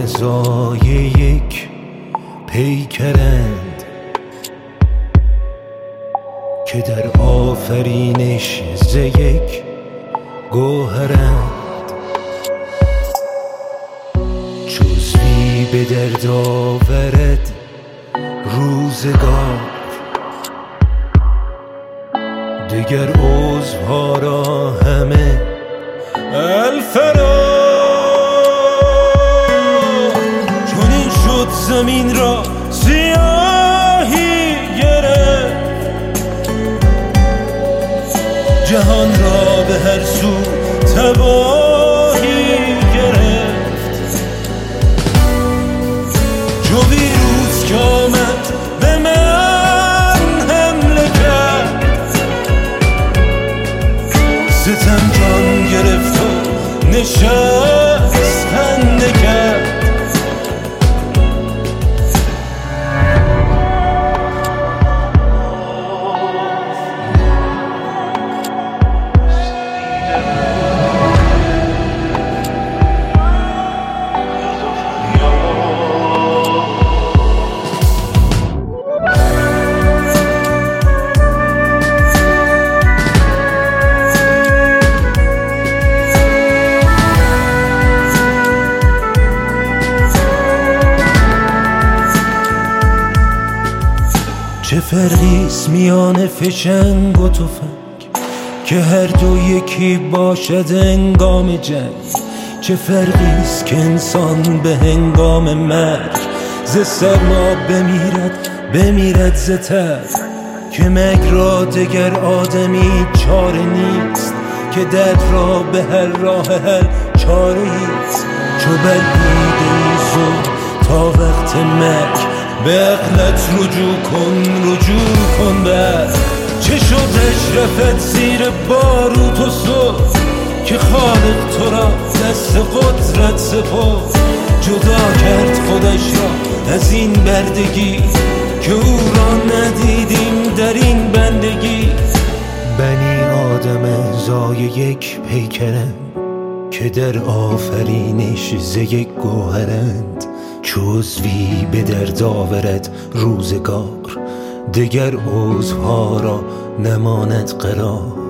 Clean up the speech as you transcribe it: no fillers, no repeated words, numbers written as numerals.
ازای یک پیکرند که در آفرینش ز یک گوهرند. جزوی به درد آورد روزگار، دگر عضوها را همه الفرار. چنین شد زمین را سیاهی گرفت، جهان را به هر سو تباهی گرفت. جوی روز که آمد به من حمله کرد، ستم جان گرفت و نشست خنده کرد. چه فرقیست میان فشنگ و تفنگ که هر دو یکی باشد هنگام جنگ؟ چه فرقیست که انسان به هنگام مرگ ز سرما بمیرد ز ترگ؟ که مرگ را دگر آدمی چاره نیست، که درد را به هر راه حل چاره ایست. چو بلعیده زود تا وقت مرگ به عقلت رجوع کن بر. چه شد اشرفت زیر باروت و صبح که خالق تو را دست قدرت سپرد؟ جدا کرد خودش را از این بردگی که او را ندیدیم در این بندگی. بنی آدم ازای یک پیکرند که در آفرینش ز یک گوهرند. جزوی به درد آورد روزگار، دگر عضوها را نماند قرار.